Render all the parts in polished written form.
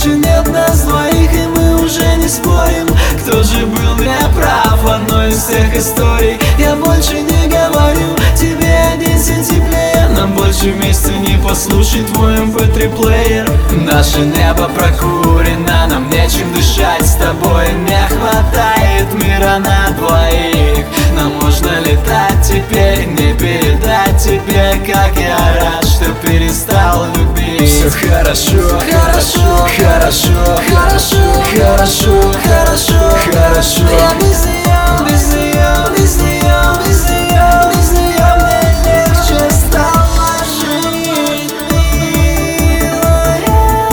больше нет нас двоих, и мы уже не спорим, кто же был неправ в одной из всех историй. Я больше не говорю тебе оденься теплее, нам больше вместе не послушать твой MP3-плеер. Наше небо прокурено, нам нечем дышать, с тобой не хватает мира на двоих. Нам можно летать теперь, не передать тебе, как я рад, что перестал любить. Все хорошо, хорошо, хорошо, хорошо, хорошо, хорошо, хорошо. Я без нее, без нее, без нее, без нее, без нее мне легче стало жить, милая.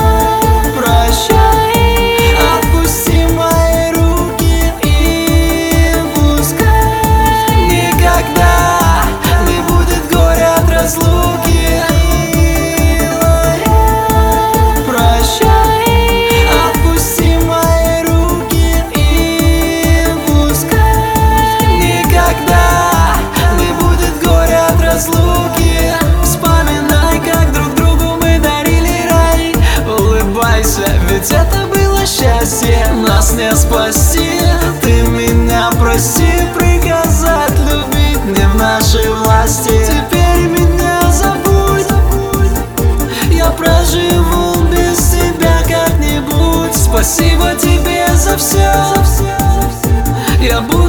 Прощай, отпусти мои руки и пускай никогда не будет горя от разлуки, милая. Прощай, отпусти мои руки и пускай никогда не будет горя от разлуки. Вспоминай, как друг другу мы дарили рай. Улыбайся, ведь это было счастье. Нас не спасти, ты меня прости. Приказать любить не в нашей власти. Теперь меня забудь, я проживу без тебя как-нибудь. Спасибо тебе за все, я буду